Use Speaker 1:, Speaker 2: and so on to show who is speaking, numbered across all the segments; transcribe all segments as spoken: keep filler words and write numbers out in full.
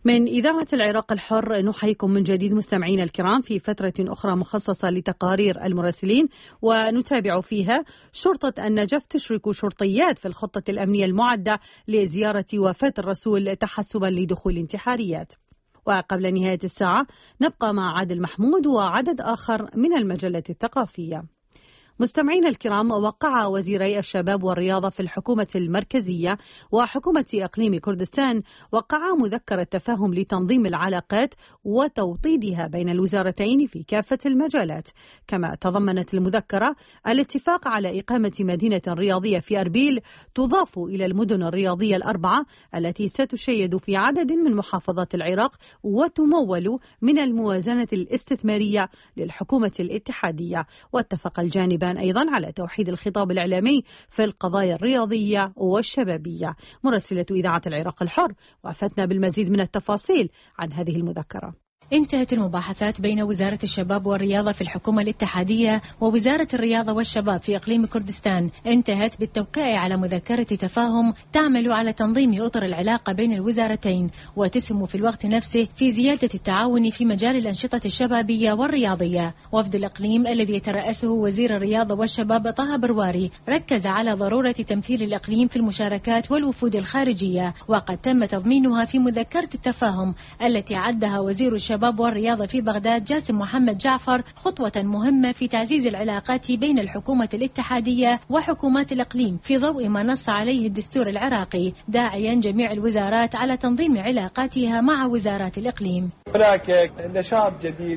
Speaker 1: من إذاعة العراق الحر نحييكم من جديد مستمعينا الكرام في فترة أخرى مخصصة لتقارير المراسلين، ونتابع فيها شرطة النجف تشرك شرطيات في الخطة الأمنية المعدة لزيارة وفاة الرسول تحسبا لدخول انتحاريات. وقبل نهاية الساعة نبقى مع عادل محمود وعدد آخر من المجلة الثقافية. مستمعينا الكرام، وقع وزيري الشباب والرياضة في الحكومة المركزية وحكومة إقليم كردستان وقعا مذكرة تفاهم لتنظيم العلاقات وتوطيدها بين الوزارتين في كافة المجالات. كما تضمنت المذكرة الاتفاق على إقامة مدينة رياضية في أربيل تضاف إلى المدن الرياضية الأربعة التي ستشيد في عدد من محافظات العراق وتمول من الموازنة الاستثمارية للحكومة الاتحادية. واتفق الجانب أيضا على توحيد الخطاب الإعلامي في القضايا الرياضية والشبابية. مراسلة إذاعة العراق الحر وفتنا بالمزيد من التفاصيل عن هذه المذكرة.
Speaker 2: انتهت المباحثات بين وزارة الشباب والرياضة في الحكومة الاتحادية ووزارة الرياضة والشباب في إقليم كردستان، انتهت بالتوقيع على مذكرة تفاهم تعمل على تنظيم أطر العلاقة بين الوزارتين وتسهم في الوقت نفسه في زيادة التعاون في مجال الأنشطة الشبابية والرياضية. وفد الإقليم الذي يترأسه وزير الرياضة والشباب طه برواري ركز على ضرورة تمثيل الإقليم في المشاركات والوفود الخارجية، وقد تم تضمينها في مذكرة التفاهم التي عدها وزير الشباب والرياضة في بغداد جاسم محمد جعفر خطوة مهمة في تعزيز العلاقات بين الحكومة الاتحادية وحكومات الإقليم في ضوء ما نص عليه الدستور العراقي، داعيا جميع الوزارات على تنظيم علاقاتها مع وزارات الإقليم.
Speaker 3: هناك نشاط جديد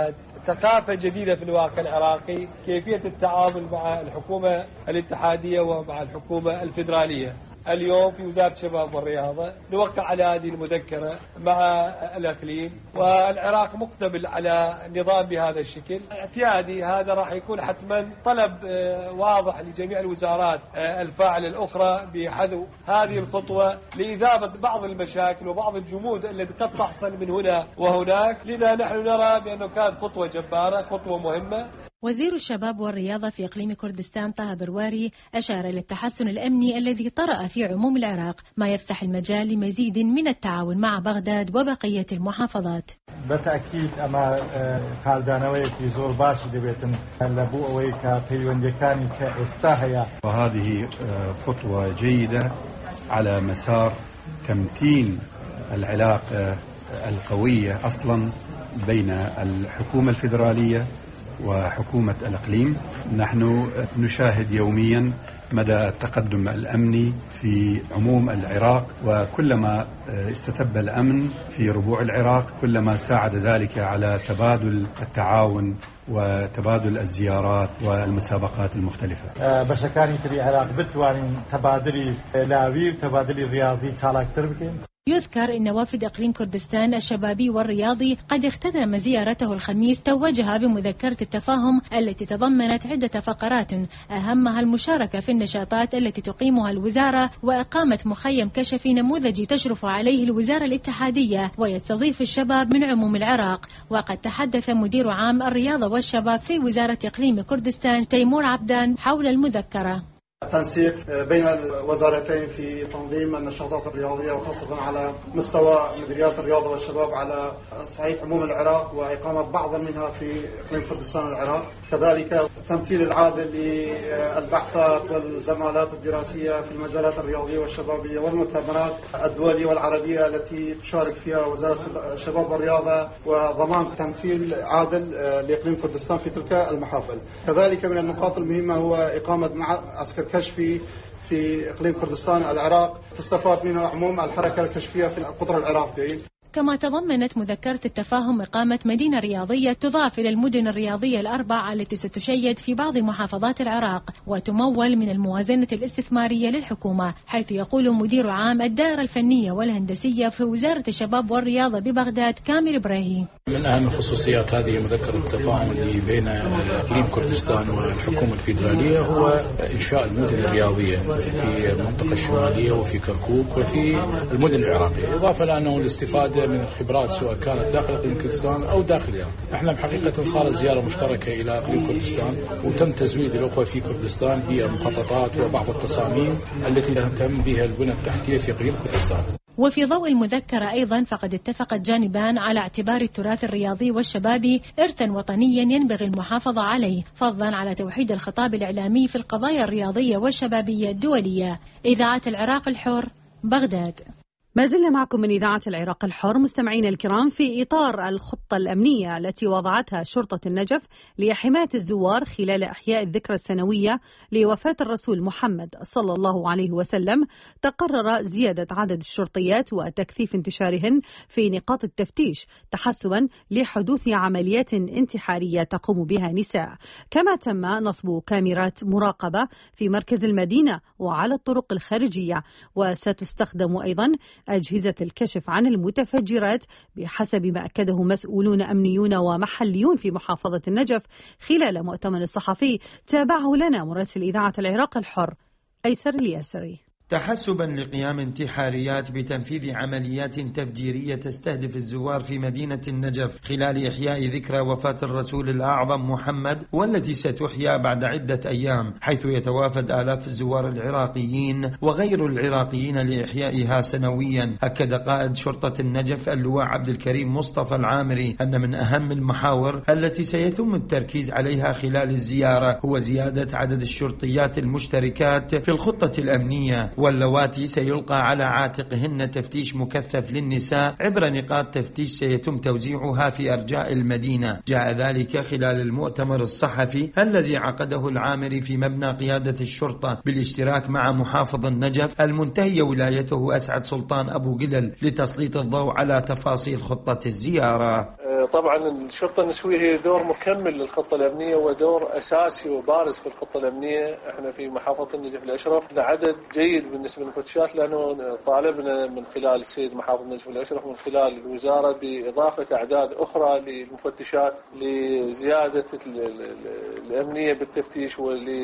Speaker 3: وثقافة جديدة في الواقع العراقي، كيفية التعامل مع الحكومة الاتحادية ومع الحكومة الفيدرالية. اليوم في وزارة الشباب والرياضة نوقع على هذه المذكرة مع الإقليم، والعراق مقتبل على نظام بهذا الشكل اعتيادي. هذا راح يكون حتما طلب واضح لجميع الوزارات الفاعلة الأخرى بحذو هذه الخطوة لإذابة بعض المشاكل وبعض الجمود التي قد تحصل من هنا وهناك. لذا نحن نرى بأنه كانت خطوة جبارة، خطوة مهمة.
Speaker 2: وزير الشباب والرياضة في إقليم كردستان طه برواري أشار إلى التحسن الأمني الذي طرأ في عموم العراق، ما يفتح المجال لمزيد من التعاون مع بغداد وبقية المحافظات.
Speaker 4: بالتأكيد أما كاردانوي في زور باشي دبيتن لبو أويكا بيوندكاني كاستاهيا.
Speaker 5: وهذه خطوة جيدة على مسار تمتين العلاقة القوية أصلا بين الحكومة الفيدرالية وحكومة الإقليم. نحن نشاهد يوميا مدى التقدم الأمني في عموم العراق، وكلما استتب الأمن في ربوع العراق كلما ساعد ذلك على تبادل التعاون وتبادل الزيارات والمسابقات المختلفة.
Speaker 4: بشكاني في العراق بتواني تبادلي لاوي تبادلي رياضي تالاكتر بكين.
Speaker 2: يذكر أن وفد إقليم كردستان الشبابي والرياضي قد اختتم زيارته الخميس توجها بمذكرة التفاهم التي تضمنت عدة فقرات أهمها المشاركة في النشاطات التي تقيمها الوزارة وإقامة مخيم كشفي نموذجي تشرف عليه الوزارة الاتحادية ويستضيف الشباب من عموم العراق. وقد تحدث مدير عام الرياضة والشباب في وزارة إقليم كردستان تيمور عبدان حول المذكرة.
Speaker 6: التنسيق بين الوزارتين في تنظيم النشاطات الرياضية وخاصة على مستوى مديريات الرياضة والشباب على صعيد عموم العراق وإقامة بعض منها في إقليم كردستان العراق، كذلك التمثيل العادل للبعثات والزمالات الدراسية في المجالات الرياضية والشبابية والمؤتمرات الدولية والعربية التي تشارك فيها وزارة الشباب والرياضة، وضمان تمثيل عادل لإقليم كردستان في تلك المحافل. كذلك من النقاط المهمة هو إقامة معسكر كشفي في إقليم كردستان العراق تستفاد منها عموم الحركة الكشفية في القطر العراقي.
Speaker 2: كما تضمنت مذكرة التفاهم إقامة مدينة رياضية تضاف إلى المدن الرياضية الأربع التي ستشيد في بعض محافظات العراق وتمول من الموازنة الاستثمارية للحكومة، حيث يقول مدير عام الدائرة الفنية والهندسية في وزارة الشباب والرياضة ببغداد كامل إبراهيم.
Speaker 7: من أهم خصوصيات هذه مذكرة التفاهم اللي بين إقليم كردستان والحكومة الفيدرالية هو إنشاء المدن الرياضية في المنطقة الشمالية وفي كركوك وفي المدن العراقية، إضافة لأنه الاستفادة من الخبرات سواء كانت داخل إقليم كردستان أو داخل العراق. احنا بحقيقة صارت زيارة مشتركة إلى إقليم كردستان وتم تزويد الأخوة في كردستان بالمخططات وبعض التصاميم التي تهتم بها البنى التحتية في إقليم كردستان.
Speaker 2: وفي ضوء المذكرة أيضا فقد اتفق الجانبان على اعتبار التراث الرياضي والشبابي إرثا وطنيا ينبغي المحافظة عليه، فضلا على توحيد الخطاب الإعلامي في القضايا الرياضية والشبابية الدولية. إذاعة العراق الحر، بغداد.
Speaker 1: ما زلنا معكم من إذاعة العراق الحر مستمعين الكرام في إطار الخطة الأمنية التي وضعتها شرطة النجف لحماية الزوار خلال إحياء الذكرى السنوية لوفاة الرسول محمد صلى الله عليه وسلم. تقرر زيادة عدد الشرطيات وتكثيف انتشارهن في نقاط التفتيش تحسبا لحدوث عمليات انتحارية تقوم بها نساء، كما تم نصب كاميرات مراقبة في مركز المدينة وعلى الطرق الخارجية، وستستخدم أيضا أجهزة الكشف عن المتفجرات بحسب ما أكده مسؤولون أمنيون ومحليون في محافظة النجف خلال مؤتمر صحفي تابعه لنا مراسل إذاعة العراق الحر أيسر الياسري.
Speaker 8: تحسبا لقيام انتحاريات بتنفيذ عمليات تفجيرية تستهدف الزوار في مدينة النجف خلال إحياء ذكرى وفاة الرسول الأعظم محمد، والتي ستحيا بعد عدة أيام، حيث يتوافد آلاف الزوار العراقيين وغير العراقيين لإحيائها سنويا. أكد قائد شرطة النجف اللواء عبد الكريم مصطفى العامري أن من أهم المحاور التي سيتم التركيز عليها خلال الزيارة هو زيادة عدد الشرطيات المشتركات في الخطة الأمنية، واللواتي سيلقى على عاتقهن تفتيش مكثف للنساء عبر نقاط تفتيش سيتم توزيعها في أرجاء المدينة. جاء ذلك خلال المؤتمر الصحفي الذي عقده العامري في مبنى قيادة الشرطة بالاشتراك مع محافظ النجف المنتهي ولايته أسعد سلطان أبو قلل لتسليط الضوء على تفاصيل خطة الزيارة.
Speaker 3: طبعا الشرطة النسوية هي دور مكمل للخطة الأمنية ودور أساسي وبارز في الخطة الأمنية. احنا في محافظة النجف الأشرف عدد جيد بالنسبة للمفتشات، لأنه طالبنا من خلال السيد محافظ النجف الأشرف من خلال الوزارة بإضافة أعداد أخرى للمفتشات لزيادة الأمنية بالتفتيش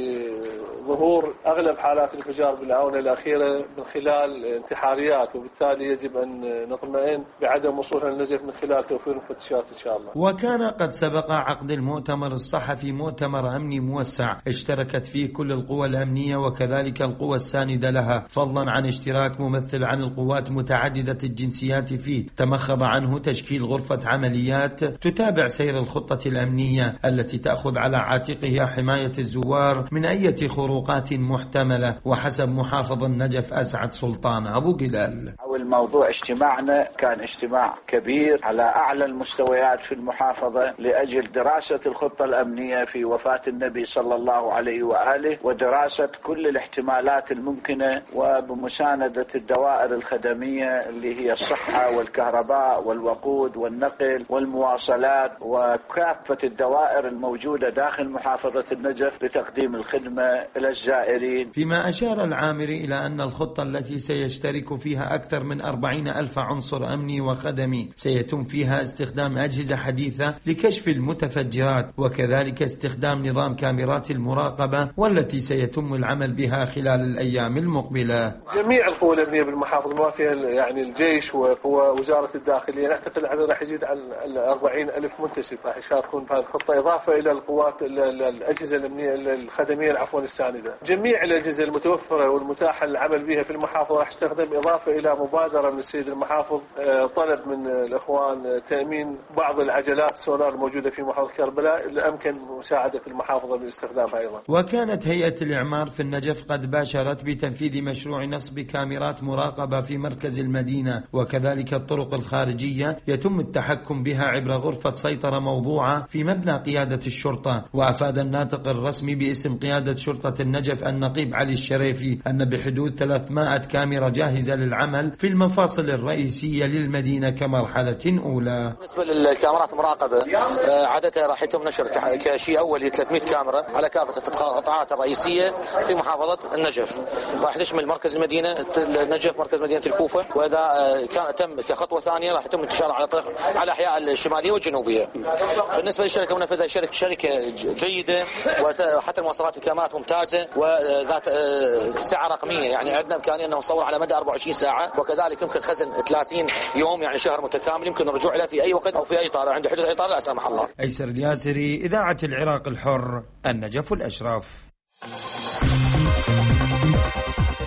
Speaker 3: ولظهور أغلب حالات الانفجار بالآونة الأخيرة من خلال انتحاريات، وبالتالي يجب أن نطمئن بعدم وصولها للنجف من خلال توفير مفتشات إن شاء الله.
Speaker 8: وكان قد سبق عقد المؤتمر الصحفي مؤتمر أمني موسع اشتركت فيه كل القوى الأمنية وكذلك القوى الساندة لها، فضلا عن اشتراك ممثل عن القوات متعددة الجنسيات فيه. تمخض عنه تشكيل غرفة عمليات تتابع سير الخطة الأمنية التي تأخذ على عاتقها حماية الزوار من أي خروقات محتملة، وحسب محافظ النجف أسعد سلطان أبو قلال.
Speaker 9: الموضوع اجتماعنا كان اجتماع كبير على أعلى المستويات في المحافظة لأجل دراسة الخطة الأمنية في وفاة النبي صلى الله عليه وآله، ودراسة كل الاحتمالات الممكنة، وبمساندة الدوائر الخدمية اللي هي الصحة والكهرباء والوقود والنقل والمواصلات وكافة الدوائر الموجودة داخل محافظة النجف لتقديم الخدمة إلى الزائرين.
Speaker 8: فيما أشار العامري إلى أن الخطة التي سيشترك فيها أكثر من أربعين ألف عنصر أمني وخدمي سيتم فيها استخدام أجهزة حديثة لكشف المتفجرات، وكذلك استخدام نظام كاميرات المراقبة والتي سيتم العمل بها خلال الأيام المقبلة.
Speaker 3: جميع القوى الأمنية بالمحافظة ما فيها يعني الجيش وقوى وزارة الداخلية، نعتقد العدد راح يزيد عن أربعين ألف منتسب راح يشاركون بهذه الخطة، إضافة إلى القوات الأجهزة الأمنية الخدمية عفوا الساندة. جميع الأجهزة المتوفرة والمتاحة للعمل بها في المحافظة راح تستخدم، إضافة إلى مبادرة من السيد المحافظ طلب من الأخوان تأمين بعض العجلات سولار الموجودة في محافظة كربلاء اللي أمكن مساعدة المحافظة باستخدامها أيضا.
Speaker 8: وكانت هيئة الإعمار في النجف قد باشرت بتنفيذ مشروع نصب كاميرات مراقبة في مركز المدينة، وكذلك الطرق الخارجية يتم التحكم بها عبر غرفة سيطرة موضوعة في مبنى قيادة الشرطة. وأفاد الناطق الرسمي باسم قيادة شرطة النجف النقيب علي الشريفي أن بحدود ثلاثمائة كاميرا جاهزة للعمل في المفاصل الرئيسية للمدينة كمرحلة أولى.
Speaker 10: بالنسبة للكاميرات المراقبة عادتها راح يتم نشر كشيء أولي ثلاثمائة كاميرا على كافة القطاعات الرئيسية في محافظة النجف، راح تشمل مركز المدينة النجف، مركز مدينة الكوفة، وإذا كان تم كخطوة ثانية راح يتم انتشارها على على الأحياء الشمالية والجنوبية. بالنسبة للشركة المنفذة شركة شركة جيدة، وحتى المواصفات الكاميرات ممتازة وذات ساعة رقمية، يعني عندنا إمكانية أن نصور على مدى أربعة وعشرين ساعة، وكذلك يمكن خزن ثلاثين يوم يعني شهر متكامل، يمكن الرجوع له في أي وقت أو في أي طارئ عند حدوث أي طارئ لا سمح الله.
Speaker 8: أيسر الياسري، إذاعة العراق الحر، النجف الأشرف.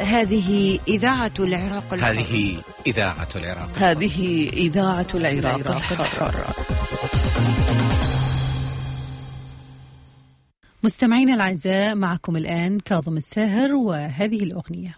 Speaker 11: هذه إذاعة العراق الحر.
Speaker 12: هذه إذاعة العراق الحر.
Speaker 11: هذه إذاعة العراق الحر.
Speaker 1: مستمعينا الأعزاء، معكم الآن كاظم الساهر وهذه الأغنية.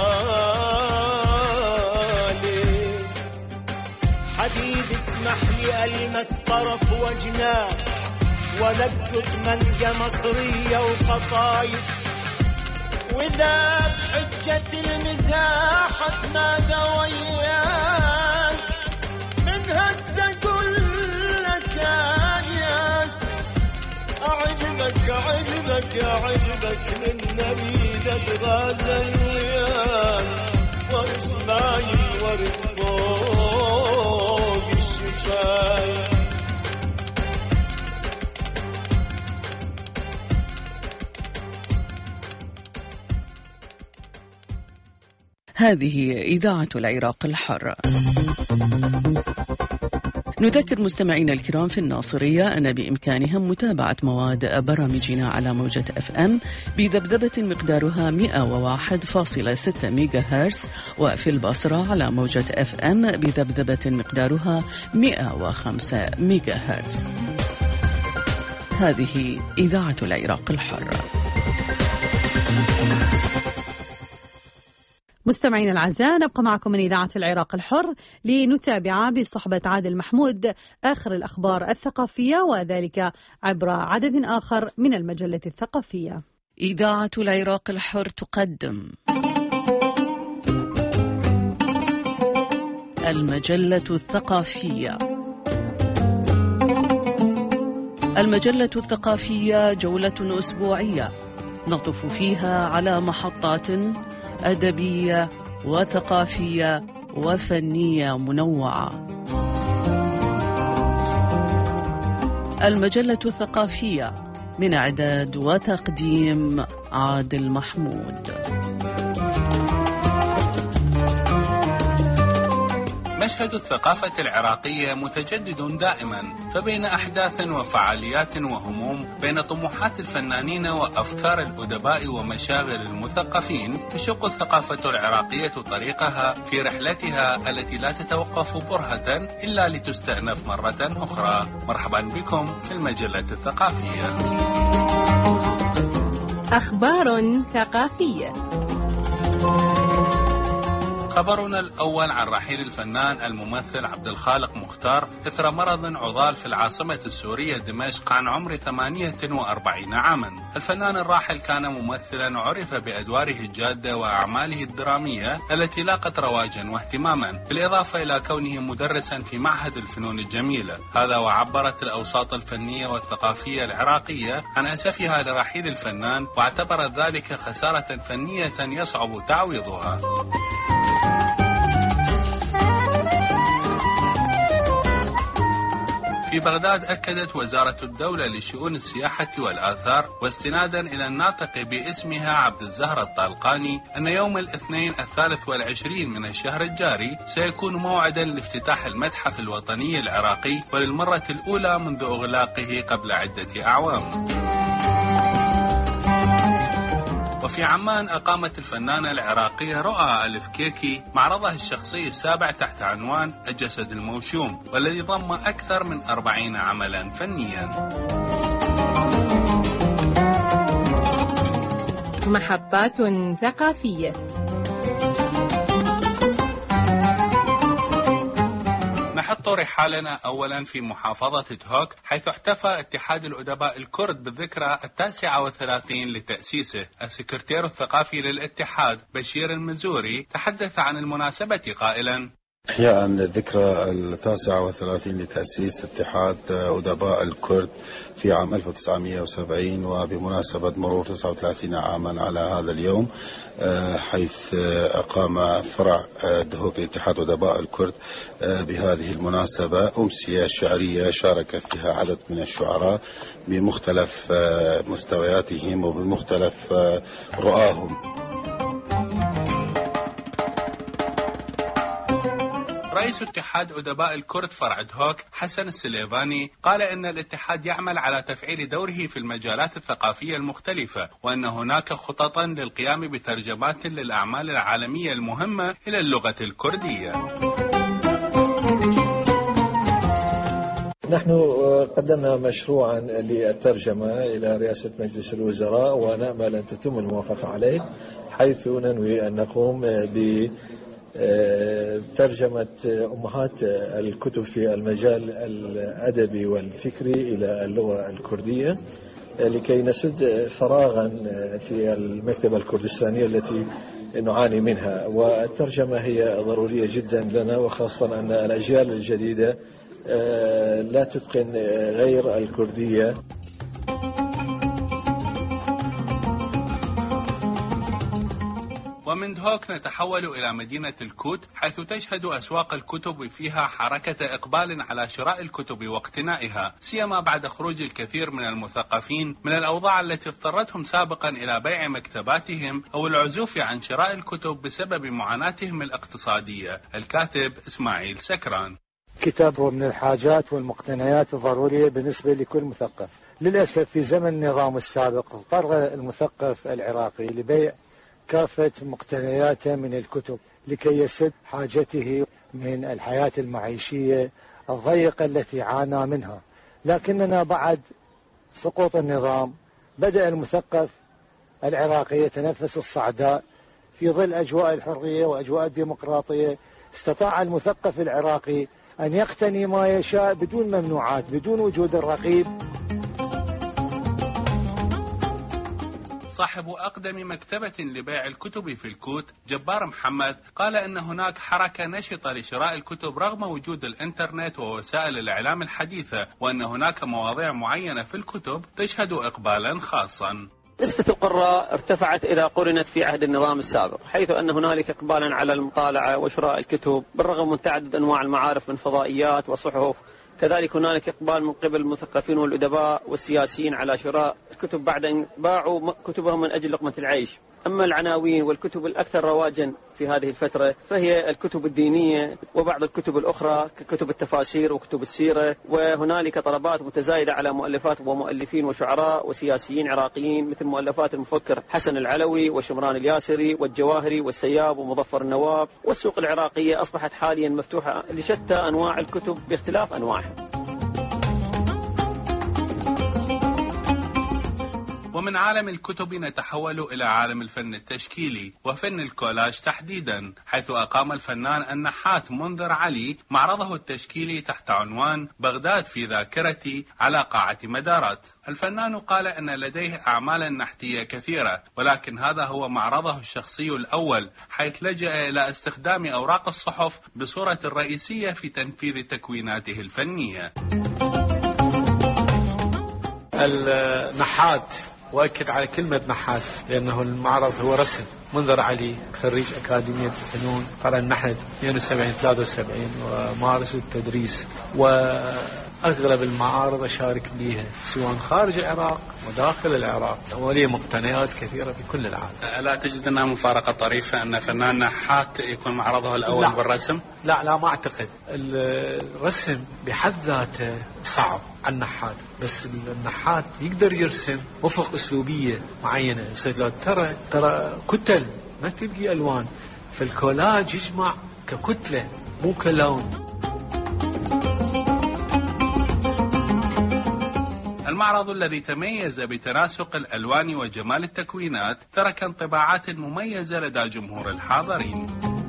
Speaker 13: حبيبي اسمح لي ألمس طرف وجناه ولقت ملقى مصرية وقطايف، وإذا بحجة المزاحة ما قوياك من هسه قل لك يا أساس أعجبك أعجبك أعجبك من نبيل غازل وياك ورسماي الورد فوق الشفايف.
Speaker 11: هذه إذاعة العراق الحر. نذكر مستمعينا الكرام في الناصرية أن بإمكانهم متابعة مواد برامجنا على موجة أف أم بذبذبة مقدارها مئة وواحد فاصلة ستة ميجا هرتز، وفي البصرة على موجة أف أم بذبذبة مقدارها مئة وخمسة ميجا هرتز. هذه إذاعة العراق الحر.
Speaker 1: مستمعينا الأعزاء، نبقى معكم من إذاعة العراق الحر لنتابع بصحبة عادل محمود آخر الأخبار الثقافية، وذلك عبر عدد آخر من المجلة الثقافية.
Speaker 11: إذاعة العراق الحر تقدم المجلة الثقافية. المجلة الثقافية جولة أسبوعية نطف فيها على محطات أدبية وثقافية وفنية منوعة. المجلة الثقافية من إعداد وتقديم عادل محمود.
Speaker 14: مشهد الثقافة العراقية متجدد دائما، فبين أحداث وفعاليات وهموم، بين طموحات الفنانين وأفكار الأدباء ومشاغل المثقفين، تشق الثقافة العراقية طريقها في رحلتها التي لا تتوقف برهة إلا لتستأنف مرة أخرى. مرحبا بكم في المجلة الثقافية.
Speaker 15: أخبار ثقافية.
Speaker 14: خبرنا الأول عن رحيل الفنان الممثل عبد الخالق مختار إثر مرض عضال في العاصمة السورية دمشق عن عمر ثمانية وأربعين عاما. الفنان الراحل كان ممثلا عرف بأدواره الجادة وأعماله الدرامية التي لاقت رواجا واهتماما، بالإضافة إلى كونه مدرسا في معهد الفنون الجميلة. هذا وعبرت الأوساط الفنية والثقافية العراقية عن أسفها لرحيل الفنان، واعتبرت ذلك خسارة فنية يصعب تعويضها. في بغداد أكدت وزارة الدولة لشؤون السياحة والآثار واستنادا إلى الناطق باسمها عبد الزهر الطالقاني أن يوم الاثنين الثالث والعشرين من الشهر الجاري سيكون موعدا لافتتاح المتحف الوطني العراقي، وللمرة الأولى منذ إغلاقه قبل عدة أعوام. وفي عمان أقامت الفنانة العراقية رؤى ألف كيكي معرضها الشخصي السابع تحت عنوان الجسد الموشوم، والذي ضم أكثر من أربعين عملا فنيا.
Speaker 15: محطات ثقافية.
Speaker 14: نحط رحالنا أولا في محافظة دهوك، حيث احتفى اتحاد الأدباء الكرد بالذكرى التاسعة والثلاثين لتأسيسه. السكرتير الثقافي للاتحاد بشير المزوري تحدث عن المناسبة قائلا:
Speaker 16: إحياء للذكرى التاسعة والثلاثين لتأسيس اتحاد أدباء الكرد في عام ألف وتسعمئة وسبعين، وبمناسبة مرور تسعة وثلاثين عاما على هذا اليوم، حيث أقام فرع دهوك اتحاد أدباء الكرد بهذه المناسبة أمسية شعرية شاركت فيها عدد من الشعراء بمختلف مستوياتهم وبمختلف رؤاهم.
Speaker 14: رئيس اتحاد أدباء الكرد فرع دهوك حسن السليفاني قال إن الاتحاد يعمل على تفعيل دوره في المجالات الثقافية المختلفة، وأن هناك خططا للقيام بترجمات للأعمال العالمية المهمة إلى اللغة الكردية.
Speaker 17: نحن قدمنا مشروعا للترجمة إلى رئاسة مجلس الوزراء، ونأمل أن تتم الموافقة عليه، حيث ننوي أن نقوم ب ترجمة أمهات الكتب في المجال الأدبي والفكري إلى اللغة الكردية لكي نسد فراغا في المكتبة الكردستانية التي نعاني منها. والترجمة هي ضرورية جدا لنا، وخاصة أن الأجيال الجديدة لا تتقن غير الكردية.
Speaker 14: ومن هوك نتحول إلى مدينة الكوت، حيث تشهد أسواق الكتب فيها حركة إقبال على شراء الكتب واقتنائها، سيما بعد خروج الكثير من المثقفين من الأوضاع التي اضطرتهم سابقا إلى بيع مكتباتهم أو العزوف عن شراء الكتب بسبب معاناتهم الاقتصادية. الكاتب إسماعيل سكران:
Speaker 18: كتاب هو من الحاجات والمقتنيات الضرورية بالنسبة لكل مثقف. للأسف في زمن النظام السابق اضطر المثقف العراقي لبيع كافة مقتنياته من الكتب لكي يسد حاجته من الحياة المعيشية الضيقة التي عانى منها. لكننا بعد سقوط النظام بدأ المثقف العراقي يتنفس الصعداء في ظل أجواء الحرية وأجواء الديمقراطية. استطاع المثقف العراقي أن يقتني ما يشاء بدون ممنوعات، بدون وجود الرقيب.
Speaker 14: صاحب أقدم مكتبة لبيع الكتب في الكوت جبار محمد قال أن هناك حركة نشطة لشراء الكتب رغم وجود الإنترنت ووسائل الإعلام الحديثة، وأن هناك مواضيع معينة في الكتب تشهد إقبالا خاصا.
Speaker 19: نسبة القراء ارتفعت إذا قرنت في عهد النظام السابق، حيث أن هنالك إقبالا على المطالعة وشراء الكتب بالرغم من تعدد أنواع المعارف من فضائيات وصحف. كذلك هنالك إقبال من قبل المثقفين والأدباء والسياسيين على شراء الكتب بعد أن باعوا كتبهم من أجل لقمة العيش. أما العناوين والكتب الأكثر رواجا في هذه الفترة فهي الكتب الدينية وبعض الكتب الأخرى ككتب التفاسير وكتب السيرة. وهنالك طلبات متزايدة على مؤلفات ومؤلفين وشعراء وسياسيين عراقيين مثل مؤلفات المفكر حسن العلوي وشمران الياسري والجواهري والسياب ومظفر النواب. والسوق العراقية أصبحت حاليا مفتوحة لشتى أنواع الكتب باختلاف أنواعها.
Speaker 14: ومن عالم الكتب نتحول إلى عالم الفن التشكيلي وفن الكولاج تحديدا، حيث أقام الفنان النحات منذر علي معرضه التشكيلي تحت عنوان بغداد في ذاكرتي على قاعة مدارات. الفنان قال أن لديه أعمالا نحتية كثيرة، ولكن هذا هو معرضه الشخصي الأول، حيث لجأ إلى استخدام أوراق الصحف بصورة رئيسية في تنفيذ تكويناته الفنية.
Speaker 20: النحات، وأكد على كلمة نحات لأنه المعرض هو رسم. منذر علي خريج أكاديمية الفنون، قرأ النحت اثنين وسبعين ثلاثة وسبعين ومارس التدريس، وأغلب المعارض أشارك بها سواء خارج العراق وداخل العراق، ولي مقتنيات كثيرة في كل العالم.
Speaker 14: ألا تجد أنها مفارقة طريفة أن فنان نحات يكون معرضه الأول
Speaker 20: لا.
Speaker 14: بالرسم؟
Speaker 20: لا لا ما أعتقد. الرسم بحد ذاته صعب عن النحات، بس النحات يقدر يرسم وفق أسلوبية معينة. لو ترى ترى كتل ما تلقي ألوان، فالكولاج يجمع ككتلة مو كلون.
Speaker 14: المعرض الذي تميز بتناسق الألوان وجمال التكوينات ترك انطباعات مميزة لدى جمهور الحاضرين.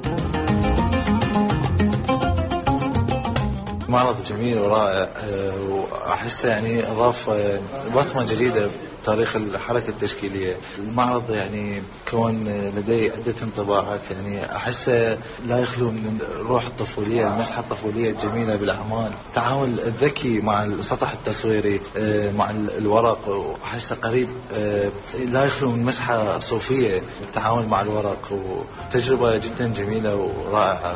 Speaker 21: معرض جميل ورائع، وأحسه يعني أضاف بصمة جديدة تاريخ الحركة التشكيلية. المعرض يعني كون لدي عدة انطباعات، يعني أحسه لا يخلو من روح الطفولية، المسحة الطفولية الجميلة بالأعمال، التعامل الذكي مع السطح التصويري مع الورق، وأحسه قريب لا يخلو من مسحة صوفية التعامل مع الورق، وتجربة جدا جميلة ورائعة.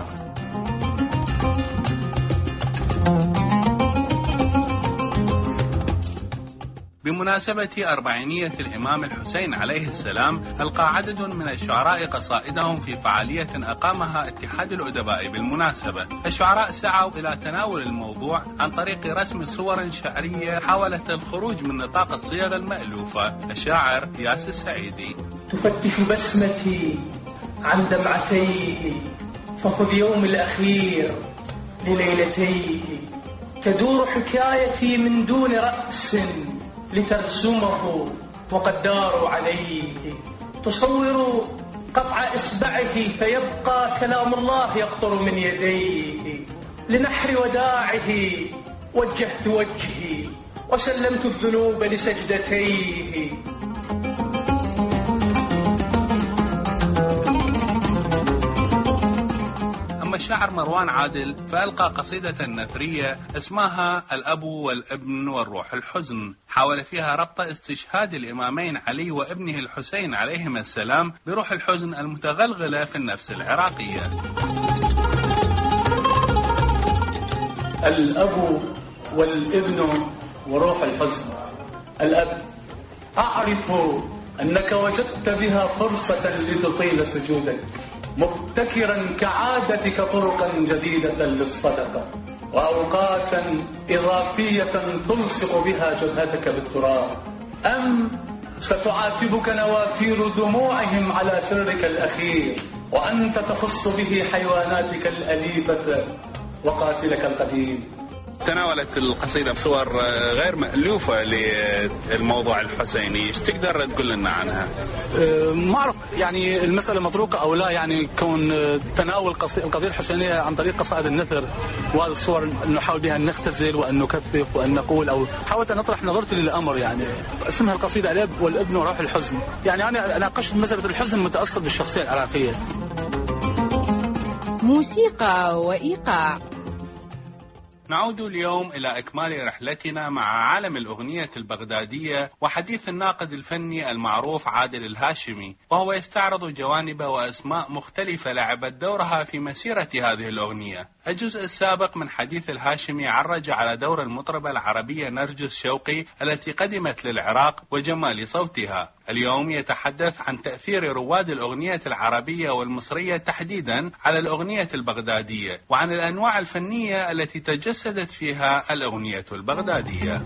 Speaker 14: بمناسبة أربعينية الإمام الحسين عليه السلام ألقى عدد من الشعراء قصائدهم في فعالية أقامها اتحاد الأدباء بالمناسبة. الشعراء سعوا إلى تناول الموضوع عن طريق رسم صور شعرية حاولت الخروج من نطاق الصيغ المألوفة. الشاعر ياس السعيدي:
Speaker 22: تفتش بسمتي عن دمعتيه، فخذ يوم الأخير لليلتيه، تدور حكايتي من دون رأس لترسمه وقد داروا عليه، تصور قطع إصبعه فيبقى كلام الله يقطر من يديه. لنحر وداعه وجهت وجهي وسلمت الذنوب لسجدتيه.
Speaker 14: أما الشاعر مروان عادل فألقى قصيدة نثرية اسمها الأب والابن والروح الحزن، حاول فيها ربط استشهاد الإمامين علي وابنه الحسين عليهما السلام بروح الحزن المتغلغلة في النفس العراقية.
Speaker 22: الأب والابن وروح الحزن. الأب: أعرف أنك وجدت بها فرصة لتطيل سجودك، مبتكرا كعادتك طرقا جديدة للصدقة وأوقاتا إضافية تلصق بها جبهتك بالتراب. أم ستعاتبك نوافير دموعهم على سرك الأخير وأنت تخص به حيواناتك الأليفة وقاتلك القديم.
Speaker 14: تناولت القصيدة صور غير مألوفة للموضوع الحسيني، ايش تقدر تقول لنا عنها؟
Speaker 4: ما أعرف يعني المسألة مطروقة أو لا، يعني كون تناول القضية الحسينية عن طريق قصائد النثر وهذه الصور أن نحاول بها أن نختزل وأن نكثف وأن نقول، أو حاولت أن أطرح نظرتي للأمر. يعني اسمها القصيدة الأب والابن وروح الحزن. يعني أنا ناقشت مسألة الحزن متأثر بالشخصية العراقية.
Speaker 15: موسيقى وإيقاع.
Speaker 14: نعود اليوم إلى إكمال رحلتنا مع عالم الأغنية البغدادية وحديث الناقد الفني المعروف عادل الهاشمي، وهو يستعرض جوانب وأسماء مختلفة لعبت دورها في مسيرة هذه الأغنية. الجزء السابق من حديث الهاشمي عرج على دور المطربة العربية نرجس شوقي التي قدمت للعراق وجمال صوتها. اليوم يتحدث عن تأثير رواد الأغنية العربية والمصرية تحديدا على الأغنية البغدادية، وعن الأنواع الفنية التي تجسدت فيها الأغنية البغدادية.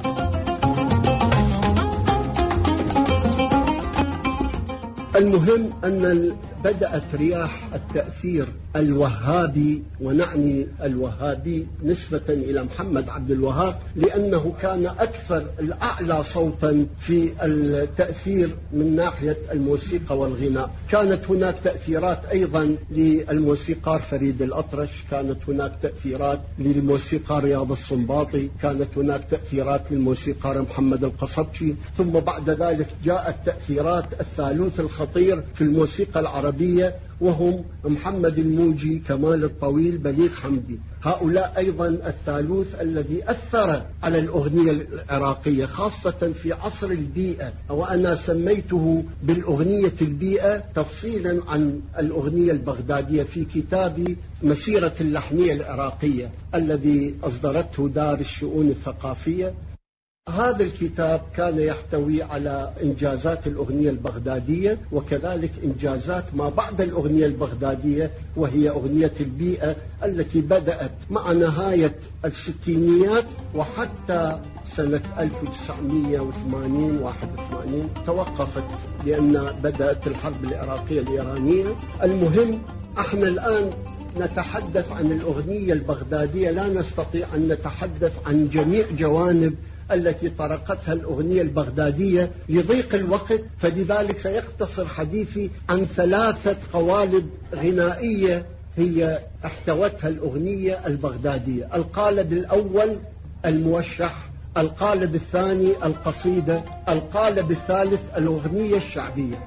Speaker 5: المهم أن بدأت رياح التأثير الوهابي، ونعني الوهابي نسبة إلى محمد عبد الوهاب لأنه كان أكثر الأعلى صوتا في التأثير من ناحية الموسيقى والغناء. كانت هناك تأثيرات أيضا للموسيقار فريد الأطرش، كانت هناك تأثيرات للموسيقار رياض الصنباطي، كانت هناك تأثيرات للموسيقار محمد القصبشي، ثم بعد ذلك جاءت تأثيرات الثالوث الخطير في الموسيقى العربية وهم محمد الموجي، كمال الطويل، بليغ حمدي. هؤلاء أيضا الثالوث الذي أثر على الأغنية العراقية خاصة في عصر البيئة، وأنا سميته بالأغنية البيئة تفصيلا عن الأغنية البغدادية في كتابي مسيرة اللحنية العراقية الذي أصدرته دار الشؤون الثقافية. هذا الكتاب كان يحتوي على إنجازات الأغنية البغدادية وكذلك إنجازات ما بعد الأغنية البغدادية، وهي أغنية البيئة التي بدأت مع نهاية الستينيات وحتى سنة ألف وتسعمئة وثمانين واحد وثمانين توقفت لأن بدأت الحرب العراقية الإيرانية. المهم احنا الآن نتحدث عن الأغنية البغدادية، لا نستطيع أن نتحدث عن جميع جوانب التي طرقتها الأغنية البغدادية لضيق الوقت، فلذلك سيقتصر حديثي عن ثلاثة قوالب غنائية هي احتوتها الأغنية البغدادية. القالب الأول الموشح، القالب الثاني القصيدة، القالب الثالث الأغنية الشعبية.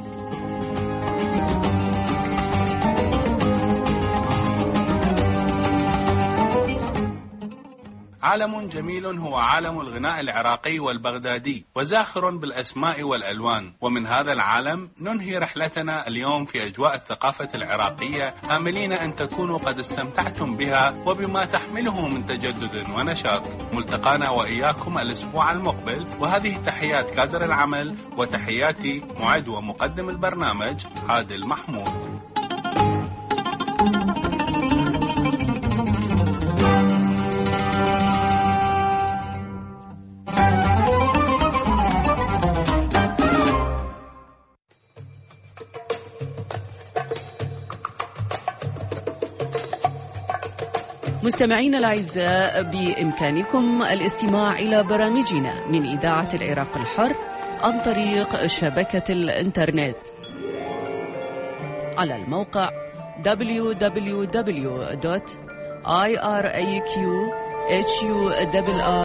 Speaker 14: عالم جميل هو عالم الغناء العراقي والبغدادي، وزاخر بالأسماء والألوان. ومن هذا العالم ننهي رحلتنا اليوم في أجواء الثقافة العراقية، آملين أن تكونوا قد استمتعتم بها وبما تحمله من تجدد ونشاط. ملتقانا وإياكم الأسبوع المقبل، وهذه تحيات كادر العمل وتحياتي معد ومقدم البرنامج عادل محمود.
Speaker 11: مستمعينا الأعزاء، بإمكانكم الاستماع إلى برامجنا من إذاعة العراق الحر عن طريق شبكة الإنترنت على الموقع دبليو دبليو دبليو دوت آي آر إيه كيو إتش يو آر